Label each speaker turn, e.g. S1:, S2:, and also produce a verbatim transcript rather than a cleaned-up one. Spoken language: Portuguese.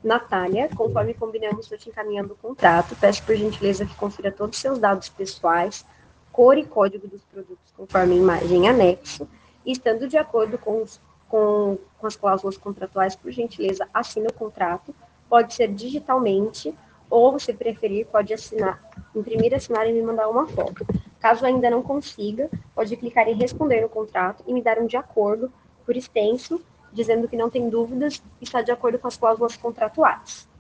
S1: Natália, conforme combinamos, estou te encaminhando o contrato. Peço por gentileza que confira todos os seus dados pessoais, cor e código dos produtos, conforme a imagem anexo, e estando de acordo com, os, com, com as cláusulas contratuais, por gentileza, assine o contrato. Pode ser digitalmente, ou, se preferir, pode assinar, imprimir, assinar e me mandar uma foto. Caso ainda não consiga, pode clicar em responder no contrato e me dar um de acordo por extenso, dizendo que não tem dúvidas e está de acordo com as cláusulas contratuais.